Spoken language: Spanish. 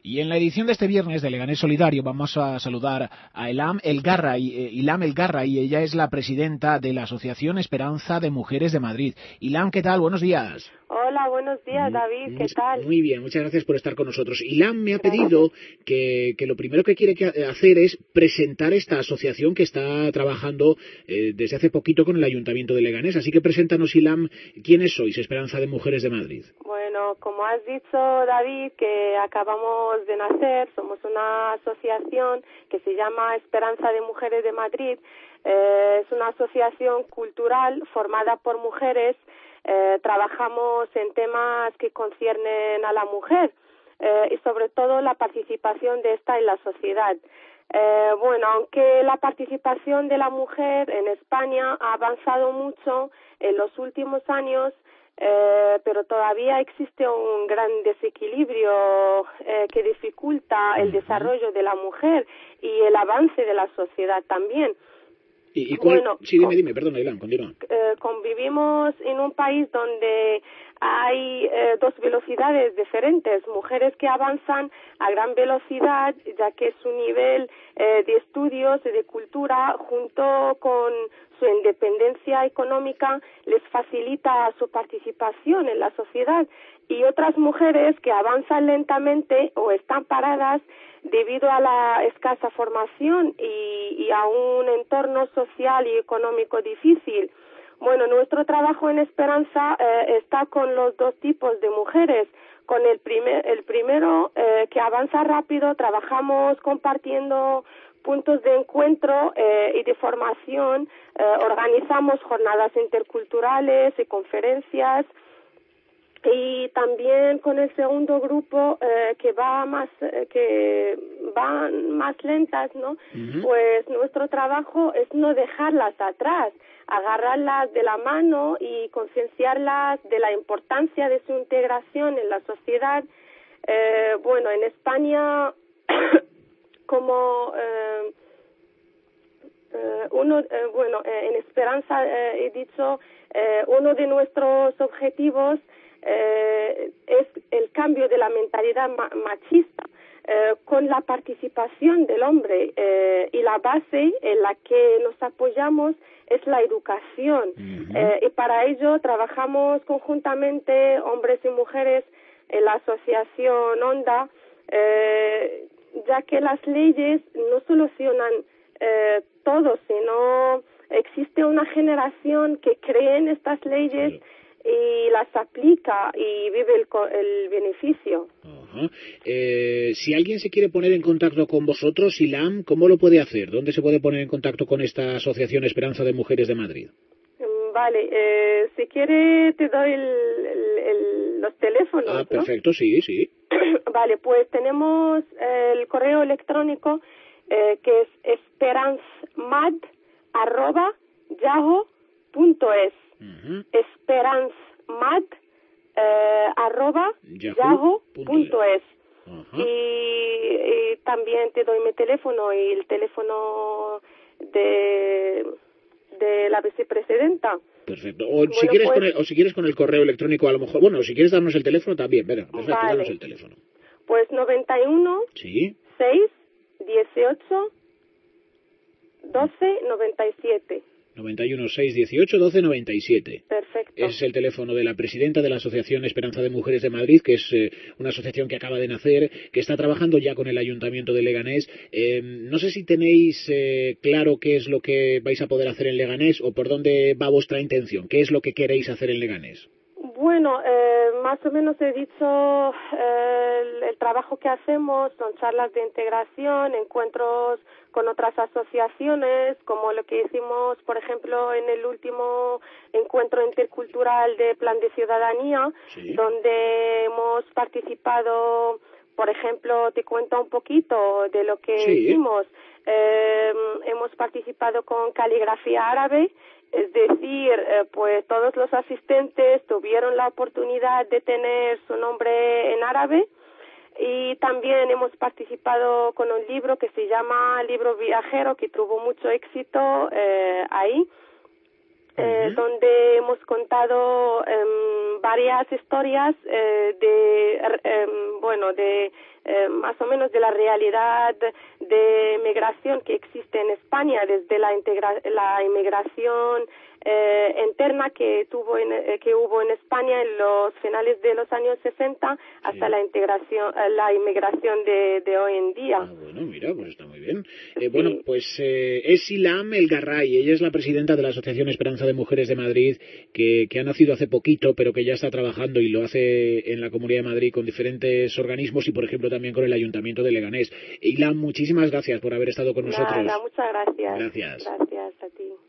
Y en la edición de este viernes de Leganés Solidario vamos a saludar a Ilham El Garray, y ella es la presidenta de la Asociación Esperanza de Mujeres de Madrid. Ilham, ¿qué tal? Buenos días. Hola, buenos días, David, ¿qué tal? Muy bien, muchas gracias por estar con nosotros. Ilham me ha pedido que lo primero que quiere hacer es presentar esta asociación que está trabajando desde hace poquito con el Ayuntamiento de Leganés. Así que preséntanos, Ilham, ¿quiénes sois, Esperanza de Mujeres de Madrid? Bueno, como has dicho, David, que acabamos de nacer, somos una asociación que se llama Esperanza de Mujeres de Madrid. Es una asociación cultural formada por mujeres. Trabajamos en temas que conciernen a la mujer y sobre todo la participación de esta en la sociedad. Bueno, aunque la participación de la mujer en España ha avanzado mucho en los últimos años, pero todavía existe un gran desequilibrio que dificulta el desarrollo de la mujer y el avance de la sociedad también. ¿Y cuál? Bueno, sí, dime, perdona, Ilham, continúa. Convivimos en un país donde hay dos velocidades diferentes, mujeres que avanzan a gran velocidad, ya que su nivel de estudios y de cultura, junto con su independencia económica, les facilita su participación en la sociedad, y otras mujeres que avanzan lentamente o están paradas debido a la escasa formación y a un entorno social y económico difícil. Bueno, nuestro trabajo en Esperanza está con los dos tipos de mujeres. Con el primero que avanza rápido, trabajamos compartiendo puntos de encuentro y de formación, organizamos jornadas interculturales y conferencias. Y también con el segundo grupo que van más lentas, ¿no? Pues nuestro trabajo es no dejarlas atrás, agarrarlas de la mano y concienciarlas de la importancia de su integración en la sociedad. Bueno, en España como en Esperanza he dicho, uno de nuestros objetivos es el cambio de la mentalidad machista con la participación del hombre, y la base en la que nos apoyamos es la educación. Y para ello trabajamos conjuntamente hombres y mujeres en la asociación ONDA, ya que las leyes no solucionan todo, sino existe una generación que cree en estas leyes y las aplica y vive el beneficio. Si alguien se quiere poner en contacto con vosotros, Ilham, ¿cómo lo puede hacer? ¿Dónde se puede poner en contacto con esta Asociación Esperanza de Mujeres de Madrid? Vale, si quiere te doy los teléfonos. Perfecto, ¿no? Sí. Vale, pues tenemos el correo electrónico que es esperanzmad@yahoo.es. esperanzmad@yahoo.es. Y también te doy mi teléfono y el teléfono de la vicepresidenta. Perfecto. O si quieres con el correo electrónico, a lo mejor, bueno, si quieres darnos el teléfono también, danos el teléfono. Pues 91 6 18 12 97. 91 6 18 12 97. Perfecto. Ese es el teléfono de la presidenta de la Asociación Esperanza de Mujeres de Madrid, que es una asociación que acaba de nacer, que está trabajando ya con el Ayuntamiento de Leganés. No sé si tenéis claro qué es lo que vais a poder hacer en Leganés o por dónde va vuestra intención. ¿Qué es lo que queréis hacer en Leganés? Bueno, más o menos he dicho el trabajo que hacemos, son charlas de integración, encuentros con otras asociaciones, como lo que hicimos, por ejemplo, en el último encuentro intercultural de Plan de Ciudadanía, donde hemos participado, por ejemplo, te cuento un poquito de lo que hicimos. Hemos participado con caligrafía árabe. Es decir, pues todos los asistentes tuvieron la oportunidad de tener su nombre en árabe, y también hemos participado con un libro que se llama Libro Viajero, que tuvo mucho éxito ahí, donde hemos contado varias historias de más o menos de la realidad de migración que existe en España, desde la inmigración interna que hubo en España en los finales de los años 60 hasta la inmigración de hoy en día. Bueno, mira, pues está muy bien. Bueno, pues es Ilham El Garray, ella es la presidenta de la Asociación Esperanza de Mujeres de Madrid, que ha nacido hace poquito, pero que ya está trabajando y lo hace en la Comunidad de Madrid con diferentes organismos y, por ejemplo, también con el Ayuntamiento de Leganés. Ilham, muchísimas gracias por haber estado con nosotros. Nada, muchas gracias. Gracias. Gracias a ti.